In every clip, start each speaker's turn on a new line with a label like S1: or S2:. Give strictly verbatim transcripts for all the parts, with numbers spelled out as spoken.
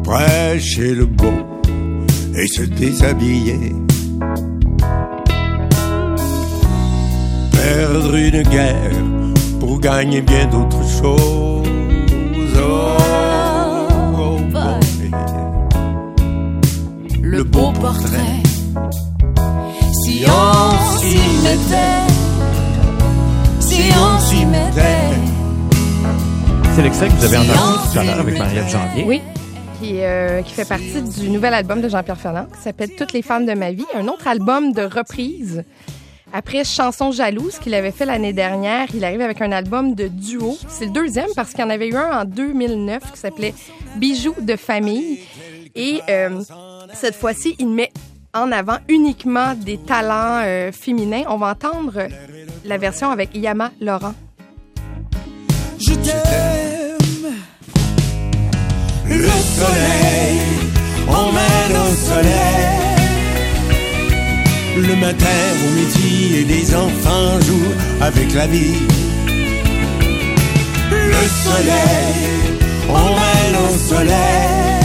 S1: prêcher le bon et se déshabiller. Perdre une guerre pour gagner bien d'autres choses. Oh, oh, boy. Le beau portrait, si on s'y mettait, si on s'y mettait.
S2: C'est l'extrait que vous avez entendu tout à l'heure avec Marie-Ève Janvier.
S3: Oui. Qui, euh, qui fait partie du nouvel album de Jean-Pierre Ferland, qui s'appelle « Toutes les femmes de ma vie », un autre album de reprise. Après « Chanson jalouse » qu'il avait fait l'année dernière, il arrive avec un album de duo. C'est le deuxième parce qu'il y en avait eu un en deux mille neuf qui s'appelait « Bijoux de famille ». Et euh, cette fois-ci, il met en avant uniquement des talents euh, féminins. On va entendre la version avec Yama Laurent.
S1: Je t'aime, le soleil, on mène au soleil. Le matin, au midi, et les enfants jouent avec la vie. Le soleil, on mène au soleil.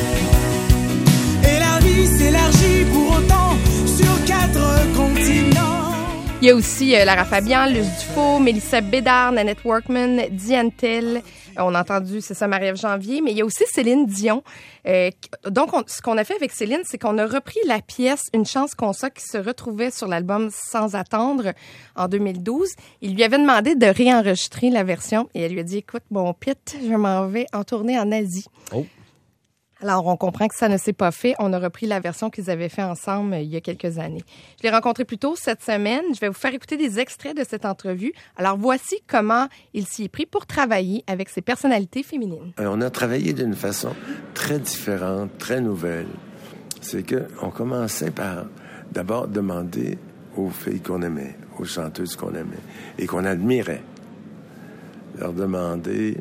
S1: Et la vie s'élargit pour autant sur quatre continents.
S3: Il y a aussi euh, Lara Fabian, Luce Dufault, Mélissa Bédard, Nanette Workman, Diane Tell. Euh, on a entendu, c'est ça, Marie-Ève Janvier. Mais il y a aussi Céline Dion. Euh, donc, on, ce qu'on a fait avec Céline, c'est qu'on a repris la pièce « Une chance qu'on soit » qui se retrouvait sur l'album « Sans attendre » en deux mille douze. Il lui avait demandé de réenregistrer la version et elle lui a dit « Écoute, bon, Pete, je m'en vais en tournée en Asie. Oh. » Alors, on comprend que ça ne s'est pas fait. On a repris la version qu'ils avaient fait ensemble euh, il y a quelques années. Je l'ai rencontré plus tôt cette semaine. Je vais vous faire écouter des extraits de cette entrevue. Alors, voici comment il s'y est pris pour travailler avec ses personnalités féminines.
S4: Alors, on a travaillé d'une façon très différente, très nouvelle. C'est qu'on commençait par d'abord demander aux filles qu'on aimait, aux chanteuses qu'on aimait et qu'on admirait. Leur demander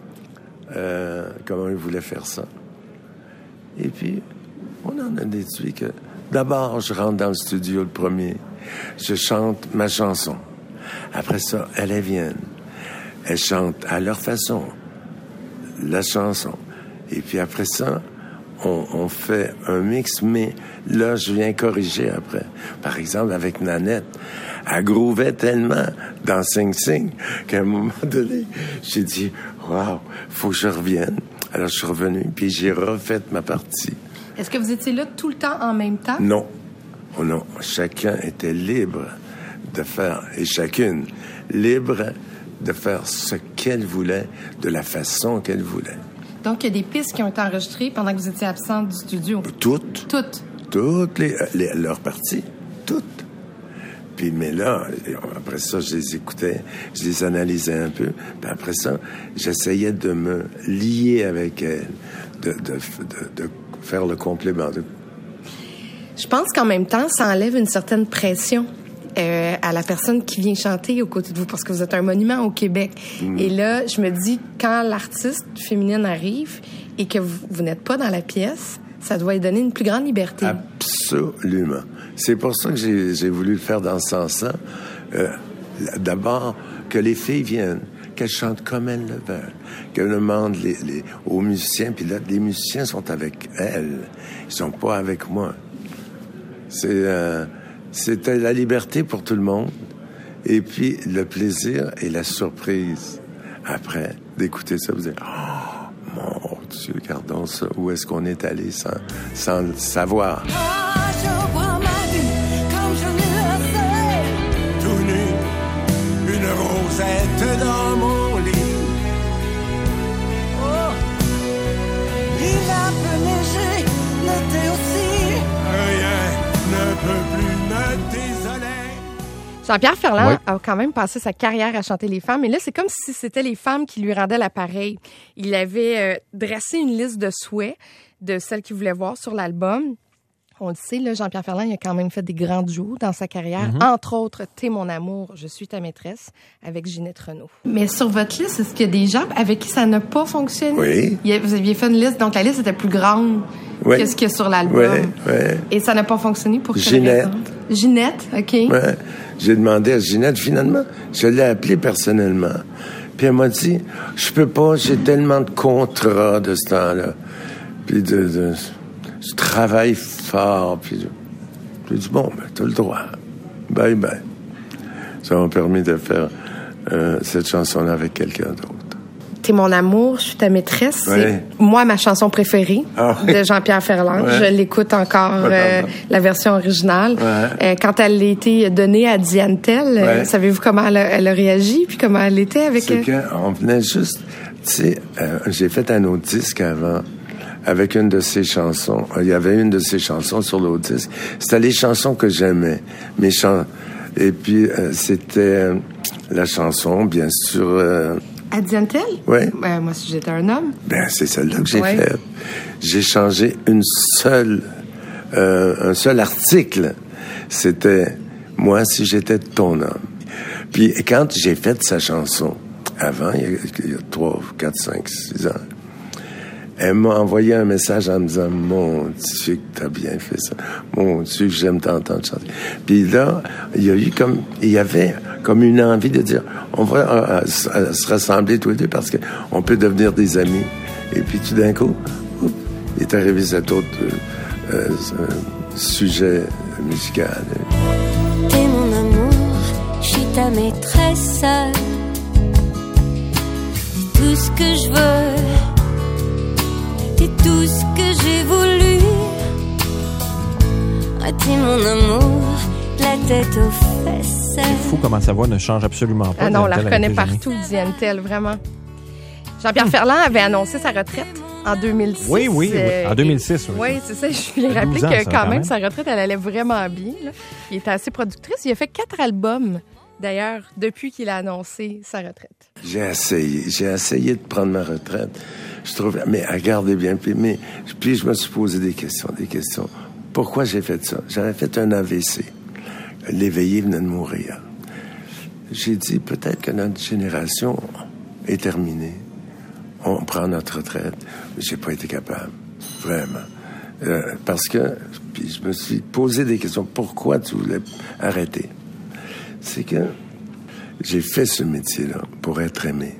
S4: euh, comment ils voulaient faire ça. Et puis, on en a déduit que d'abord, je rentre dans le studio le premier, je chante ma chanson. Après ça, elles viennent. Elles chantent à leur façon la chanson. Et puis après ça, on, on fait un mix, mais là, je viens corriger après. Par exemple, avec Nanette, elle grouvait tellement dans Sing Sing qu'à un moment donné, j'ai dit « Wow, faut que je revienne ». Alors, je suis revenu, puis j'ai refait ma partie.
S3: Est-ce que vous étiez là tout le temps en même temps?
S4: Non. Oh non. Chacun était libre de faire, et chacune, libre de faire ce qu'elle voulait, de la façon qu'elle voulait.
S3: Donc, il y a des pistes qui ont été enregistrées pendant que vous étiez absent du studio?
S4: Toutes.
S3: Toutes?
S4: Toutes les, les, leurs parties. Toutes. Puis, mais là, après ça, je les écoutais, je les analysais un peu. Puis après ça, j'essayais de me lier avec elles, de, de, de, de faire le complément. De...
S3: Je pense qu'en même temps, ça enlève une certaine pression euh, à la personne qui vient chanter aux côtés de vous, parce que vous êtes un monument au Québec. Mmh. Et là, je me dis, quand l'artiste féminine arrive et que vous, vous n'êtes pas dans la pièce, ça doit lui donner une plus grande liberté.
S4: Absolument. C'est pour ça que j'ai, j'ai voulu le faire dans ce sens-là. Euh, d'abord, que les filles viennent, qu'elles chantent comme elles le veulent, qu'elles demandent les, les, aux musiciens, puis là, les musiciens sont avec elles, ils sont pas avec moi. C'est, euh, c'était la liberté pour tout le monde, et puis le plaisir et la surprise après d'écouter ça, vous dites « Oh, mon Dieu, regardons ça, où est-ce qu'on est allé sans, sans le savoir. »
S1: Rosette dans mon lit. Oh. Il a peu neigé, l'été aussi. Rien ne peut plus me désoler.
S3: Jean-Pierre Ferland
S2: oui.
S3: a quand même passé sa carrière à chanter les femmes. Et là, c'est comme si c'était les femmes qui lui rendaient l'appareil. Il avait euh, dressé une liste de souhaits de celles qu'il voulait voir sur l'album. On le sait, là, Jean-Pierre Ferland, il a quand même fait des grands duos dans sa carrière. Mm-hmm. Entre autres, « T'es mon amour, je suis ta maîtresse » avec Ginette Renault. Mais sur votre liste, est-ce qu'il y a des gens avec qui ça n'a pas fonctionné?
S4: Oui.
S3: Il y a, vous aviez fait une liste, donc la liste était plus grande
S4: oui.
S3: que ce qu'il y a sur l'album.
S4: Oui, oui.
S3: Et ça n'a pas fonctionné pour quelle
S4: Ginette.
S3: raison? Ginette, OK.
S4: Oui. J'ai demandé à Ginette, finalement, je l'ai appelée personnellement. Puis elle m'a dit, je peux pas, j'ai tellement de contrats de ce temps-là. puis de, de, je travaille fort, puis je, j'ai dit, bon, ben, t'as le droit. Bye, bye. Ça m'a permis de faire euh, cette chanson-là avec quelqu'un d'autre.
S3: T'es mon amour, je suis ta maîtresse.
S4: Oui.
S3: C'est, moi, ma chanson préférée
S4: ah, oui.
S3: de Jean-Pierre Ferland.
S4: Ouais.
S3: Je l'écoute encore, euh, la version originale.
S4: Ouais.
S3: Euh, quand elle a été donnée à Diane Tell, ouais. euh, savez-vous comment elle a, elle a réagi, puis comment elle était avec...
S4: C'est euh... qu'on venait juste... Tu sais, euh, j'ai fait un autre disque avant, avec une de ses chansons. Il y avait une de ses chansons sur l'autre disque. C'était les chansons que j'aimais. Mes chans... Et puis, euh, c'était euh, la chanson, bien sûr... Euh,
S3: À Diane Tell?
S4: Oui.
S3: Ben, moi, si j'étais un homme.
S4: Ben, c'est celle-là que j'ai
S3: ouais.
S4: faite. J'ai changé une seule, euh, un seul article. C'était « Moi, si j'étais ton homme ». Puis, quand j'ai fait sa chanson, avant, il y a, il y a trois, quatre, cinq, six ans, elle m'a envoyé un message en me disant « Mon Dieu, que t'as bien fait ça. Mon Dieu, que j'aime t'entendre chanter. » Puis là, il y a eu comme... Il y avait comme une envie de dire « On va euh, euh, se rassembler tous les deux parce qu'on peut devenir des amis. » Et puis tout d'un coup, oups, il est arrivé cet autre euh, euh, sujet musical.
S5: T'es mon amour, je suis ta maîtresse. T'es tout ce que je veux. T'es tout ce que j'ai voulu. Ah, t'es mon amour, la tête aux fesses.
S2: C'est fou comment sa voix ne change absolument pas.
S3: Ah non, on la reconnaît partout, Diane Tell, vraiment. Jean-Pierre Ferland avait annoncé sa retraite en deux mille six.
S2: Oui, oui, oui. En deux mille six. Oui,
S3: oui c'est ça. Je lui ai rappelé que ça, quand même, même, sa retraite, elle allait vraiment bien. Là. Il était assez productrice. Il a fait quatre albums, d'ailleurs, depuis qu'il a annoncé sa retraite.
S4: J'ai essayé. J'ai essayé de prendre ma retraite. Je trouve, mais regardez bien. Puis, mais, puis je me suis posé des questions, des questions. Pourquoi j'ai fait ça? J'avais fait un A V C. L'éveillé venait de mourir. J'ai dit, peut-être que notre génération est terminée. On prend notre retraite. Mais j'ai pas été capable. Vraiment. Euh, parce que, puis je me suis posé des questions. Pourquoi tu voulais arrêter? C'est que j'ai fait ce métier-là pour être aimé.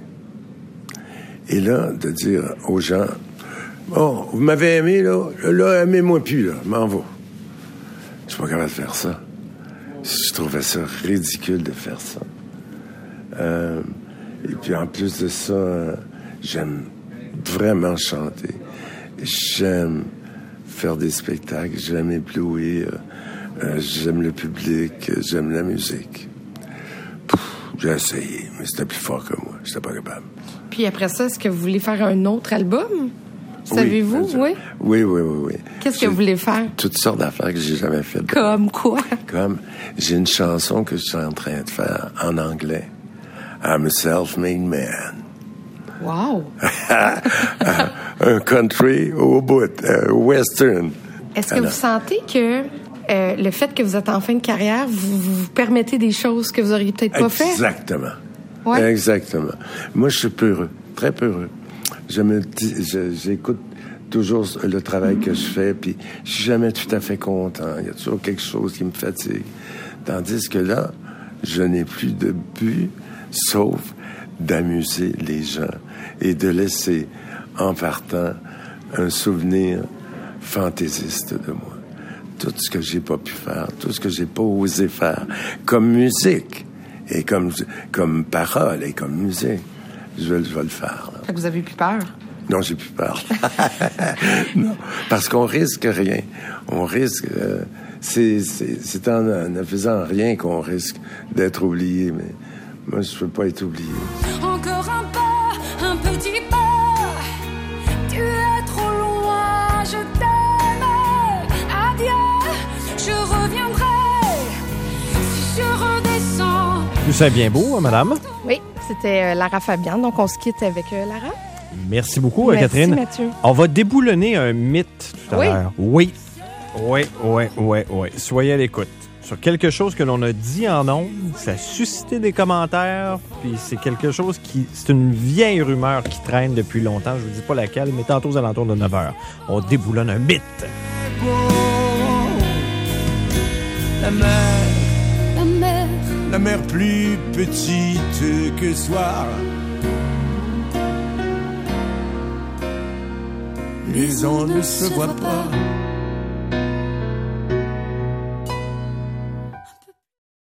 S4: Et là, de dire aux gens, oh, vous m'avez aimé, là, là, aimez-moi plus, là, m'en va. Je suis pas capable de faire ça. Je trouvais ça ridicule de faire ça. Euh, et puis, en plus de ça, euh, j'aime vraiment chanter. J'aime faire des spectacles, j'aime éblouir, euh, j'aime le public, j'aime la musique. Pouf, j'ai essayé, mais c'était plus fort que moi. J'étais pas capable.
S3: Puis après ça, est-ce que vous voulez faire un autre album? Savez-vous?
S4: Oui, oui, oui, oui, oui.
S3: Qu'est-ce que vous voulez faire?
S4: Toutes sortes d'affaires que j'ai jamais faites.
S3: Comme quoi?
S4: Comme, j'ai une chanson que je suis en train de faire en anglais. I'm a self-made man.
S3: Wow!
S4: Un country au bout, uh, western.
S3: Est-ce que Alors. vous sentez que euh, le fait que vous êtes en fin de carrière, vous vous permettez des choses que vous auriez peut-être pas fait?
S4: Exactement.
S3: Ouais.
S4: Exactement. Moi, je suis peureux, très peureux. Je me dis, je, j'écoute toujours le travail que je fais, puis je suis jamais tout à fait content. Il y a toujours quelque chose qui me fatigue. Tandis que là, je n'ai plus de but, sauf d'amuser les gens et de laisser, en partant, un souvenir fantaisiste de moi. Tout ce que j'ai pas pu faire, tout ce que j'ai pas osé faire, comme musique, et comme, comme parole, et comme musique, je vais, je vais le faire. Là.
S3: Fait que vous avez plus peur?
S4: Non, j'ai plus peur. Non, parce qu'on risque rien. On risque... Euh, c'est, c'est, c'est en ne faisant rien qu'on risque d'être oublié, mais moi, je peux pas être oublié.
S5: Encore un pas, un petit pas. Tu es trop loin, je t'aime. Adieu, je reviendrai. Si je redescends.
S2: Tout ça est bien beau, hein, madame?
S3: Oui, c'était euh, Lara Fabian, donc on se quitte avec euh, Lara.
S2: Merci beaucoup,
S3: Merci,
S2: Catherine.
S3: Mathieu.
S2: On va déboulonner un mythe tout à
S3: oui.
S2: l'heure. Oui. Oui, oui, oui, oui. Soyez à l'écoute. Sur quelque chose que l'on a dit en ondes, ça a suscité des commentaires, puis c'est quelque chose qui... C'est une vieille rumeur qui traîne depuis longtemps, je vous dis pas laquelle, mais tantôt aux alentours de neuf heures. On déboulonne un mythe.
S1: La mer,
S5: La mer,
S1: la mer plus petite que soir.
S4: mais on ne se voit pas.